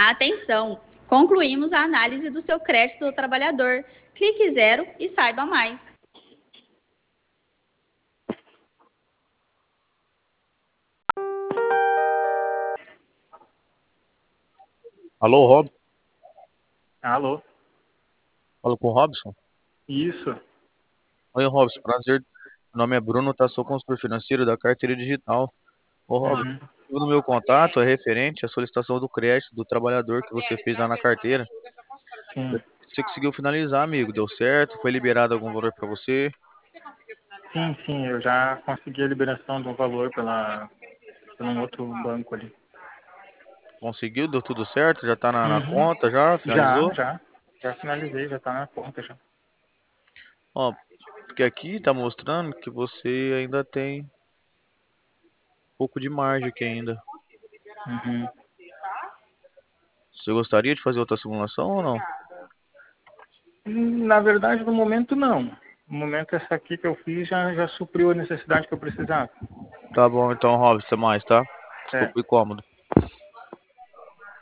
Atenção! Concluímos a análise do seu crédito do trabalhador. Clique 0 e saiba mais. Alô, Rob? Alô? Falo com o Robson? Isso. Oi, Robson, prazer. Meu nome é Bruno, sou consultor financeiro da carteira digital. Ô, Robson, Uhum. o meu contato é referente à solicitação do crédito do trabalhador que você fez lá na carteira. Sim. Você conseguiu finalizar, amigo? Deu certo? Foi liberado algum valor para você? Sim, eu já consegui a liberação de um valor por um outro banco ali. Conseguiu? Deu tudo certo? Já tá na Uhum. conta? Já? Finalizou? Já finalizei, já tá na conta já. Ó, porque aqui tá mostrando que você ainda tem um pouco de margem aqui ainda. Uhum. Você gostaria de fazer outra simulação ou não? Na verdade, no momento não. No momento essa aqui que eu fiz já supriu a necessidade que eu precisava. Tá bom, então, Robson, até mais, tá? É. Desculpa o incômodo.